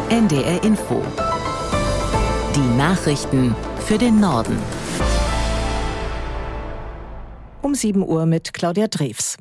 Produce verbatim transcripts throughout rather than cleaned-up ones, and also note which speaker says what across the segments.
Speaker 1: N D R Info. Die Nachrichten für den Norden.
Speaker 2: Um sieben Uhr mit Claudia Drews.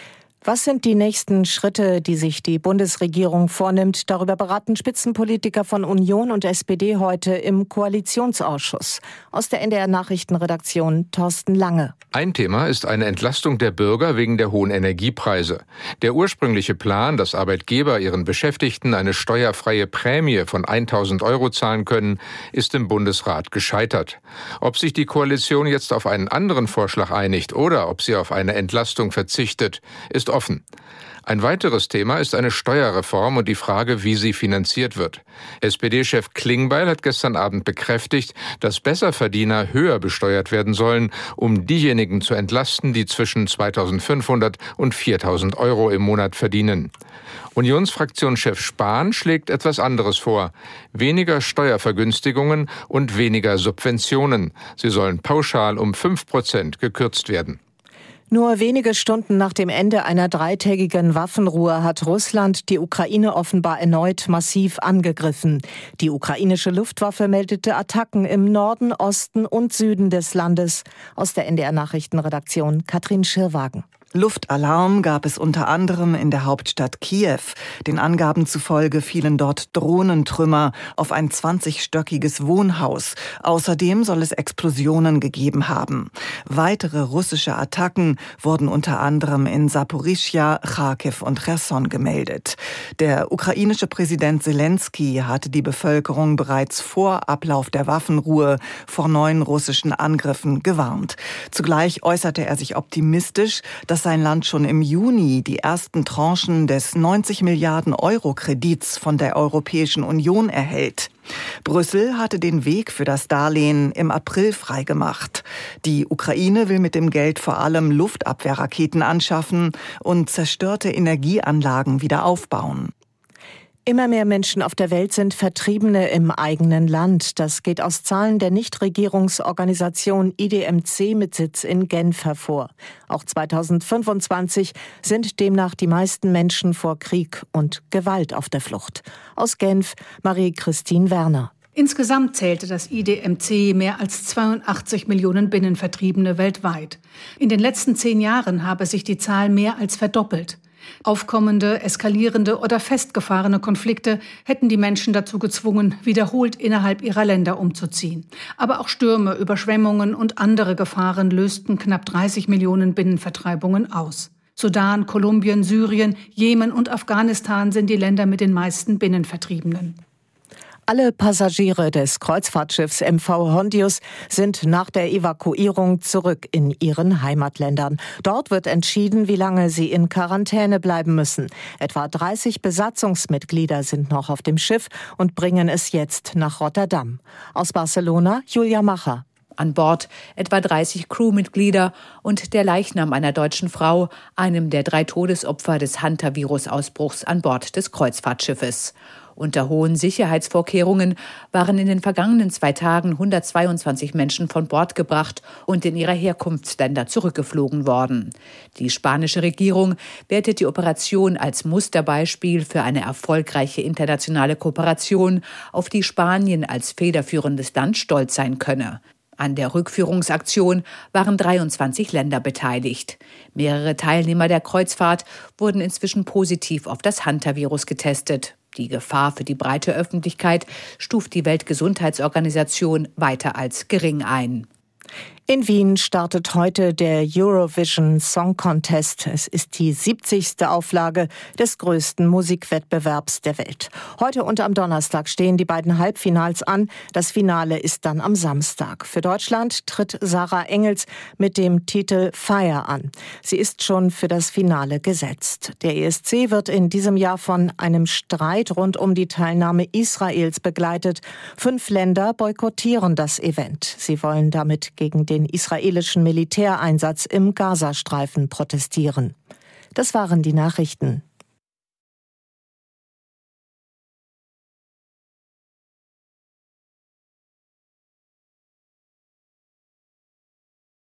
Speaker 2: Was sind die nächsten Schritte, die sich die Bundesregierung vornimmt? Darüber beraten Spitzenpolitiker von Union und S P D heute im Koalitionsausschuss. Aus der N D R-Nachrichtenredaktion Thorsten Lange.
Speaker 3: Ein Thema ist eine Entlastung der Bürger wegen der hohen Energiepreise. Der ursprüngliche Plan, dass Arbeitgeber ihren Beschäftigten eine steuerfreie Prämie von tausend Euro zahlen können, ist im Bundesrat gescheitert. Ob sich die Koalition jetzt auf einen anderen Vorschlag einigt oder ob sie auf eine Entlastung verzichtet, ist offen. Ein weiteres Thema ist eine Steuerreform und die Frage, wie sie finanziert wird. S P D-Chef Klingbeil hat gestern Abend bekräftigt, dass Besserverdiener höher besteuert werden sollen, um diejenigen zu entlasten, die zwischen zweitausendfünfhundert und viertausend Euro im Monat verdienen. Unionsfraktionschef Spahn schlägt etwas anderes vor. Weniger Steuervergünstigungen und weniger Subventionen. Sie sollen pauschal um fünf Prozent gekürzt werden.
Speaker 2: Nur wenige Stunden nach dem Ende einer dreitägigen Waffenruhe hat Russland die Ukraine offenbar erneut massiv angegriffen. Die ukrainische Luftwaffe meldete Attacken im Norden, Osten und Süden des Landes. Aus der N D R-Nachrichtenredaktion Katrin Schirrwagen.
Speaker 4: Luftalarm gab es unter anderem in der Hauptstadt Kiew. Den Angaben zufolge fielen dort Drohnentrümmer auf ein zwanzigstöckiges Wohnhaus. Außerdem soll es Explosionen gegeben haben. Weitere russische Attacken wurden unter anderem in Saporischschja, Charkiw und Cherson gemeldet. Der ukrainische Präsident Selenskyj hatte die Bevölkerung bereits vor Ablauf der Waffenruhe vor neuen russischen Angriffen gewarnt. Zugleich äußerte er sich optimistisch, dass sein Land schon im Juni die ersten Tranchen des neunzig Milliarden Euro Kredits von der Europäischen Union erhält. Brüssel hatte den Weg für das Darlehen im April freigemacht. Die Ukraine will mit dem Geld vor allem Luftabwehrraketen anschaffen und zerstörte Energieanlagen wieder aufbauen.
Speaker 2: Immer mehr Menschen auf der Welt sind Vertriebene im eigenen Land. Das geht aus Zahlen der Nichtregierungsorganisation I D M C mit Sitz in Genf hervor. Auch zweitausendfünfundzwanzig sind demnach die meisten Menschen vor Krieg und Gewalt auf der Flucht. Aus Genf, Marie-Christine Werner.
Speaker 5: Insgesamt zählte das I D M C mehr als zweiundachtzig Millionen Binnenvertriebene weltweit. In den letzten zehn Jahren habe sich die Zahl mehr als verdoppelt. Aufkommende, eskalierende oder festgefahrene Konflikte hätten die Menschen dazu gezwungen, wiederholt innerhalb ihrer Länder umzuziehen. Aber auch Stürme, Überschwemmungen und andere Gefahren lösten knapp dreißig Millionen Binnenvertreibungen aus. Sudan, Kolumbien, Syrien, Jemen und Afghanistan sind die Länder mit den meisten Binnenvertriebenen.
Speaker 2: Alle Passagiere des Kreuzfahrtschiffs M V Hondius sind nach der Evakuierung zurück in ihren Heimatländern. Dort wird entschieden, wie lange sie in Quarantäne bleiben müssen. Etwa dreißig Besatzungsmitglieder sind noch auf dem Schiff und bringen es jetzt nach Rotterdam. Aus Barcelona, Julia Macher.
Speaker 6: An Bord etwa dreißig Crewmitglieder und der Leichnam einer deutschen Frau, einem der drei Todesopfer des Hantavirus-Ausbruchs an Bord des Kreuzfahrtschiffes. Unter hohen Sicherheitsvorkehrungen waren in den vergangenen zwei Tagen hundertzweiundzwanzig Menschen von Bord gebracht und in ihre Herkunftsländer zurückgeflogen worden. Die spanische Regierung wertet die Operation als Musterbeispiel für eine erfolgreiche internationale Kooperation, auf die Spanien als federführendes Land stolz sein könne. An der Rückführungsaktion waren dreiundzwanzig Länder beteiligt. Mehrere Teilnehmer der Kreuzfahrt wurden inzwischen positiv auf das Hantavirus getestet. Die Gefahr für die breite Öffentlichkeit stuft die Weltgesundheitsorganisation weiter als gering ein.
Speaker 2: In Wien startet heute der Eurovision Song Contest. Es ist die siebzigste Auflage des größten Musikwettbewerbs der Welt. Heute und am Donnerstag stehen die beiden Halbfinals an. Das Finale ist dann am Samstag. Für Deutschland tritt Sarah Engels mit dem Titel Fire an. Sie ist schon für das Finale gesetzt. Der E S C wird in diesem Jahr von einem Streit rund um die Teilnahme Israels begleitet. Fünf Länder boykottieren das Event. Sie wollen damit gegen den israelischen Militäreinsatz im Gazastreifen protestieren. Das waren die Nachrichten.